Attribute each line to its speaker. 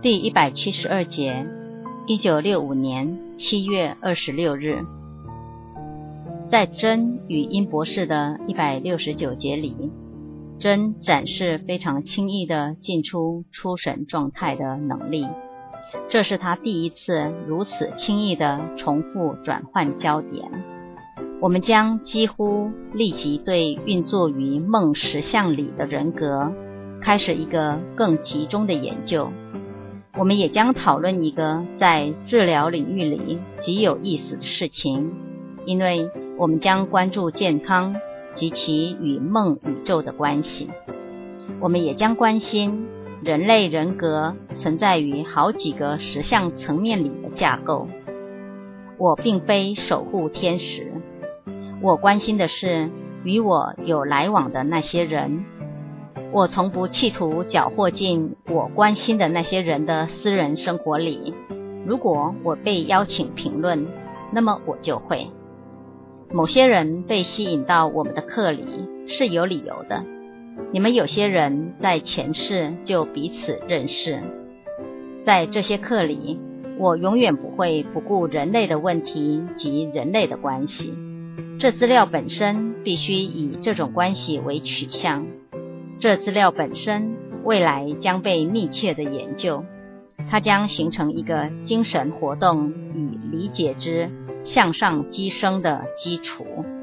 Speaker 1: 第172节，1965年7月26日，在真与殷博士的169节里，真展示非常轻易地进出出神状态的能力，这是他第一次如此轻易地重复转换焦点。我们将几乎立即对运作于梦实相里的人格开始一个更集中的研究。我们也将讨论一个在治疗领域里极有意思的事情，因为我们将关注健康及其与梦宇宙的关系。我们也将关心人类人格存在于好几个实相层面里的架构。我并非守护天使，我关心的是与我有来往的那些人。我从不企图搅和进我关心的那些人的私人生活里。如果我被邀请评论，那么我就会。某些人被吸引到我们的课里是有理由的。你们有些人在前世就彼此认识。在这些课里，我永远不会不顾人类的问题及人类的关系。这资料本身必须以这种关系为取向。这资料本身未来将被密切的研究，它将形成一个精神活动与理解之向上激升的基础。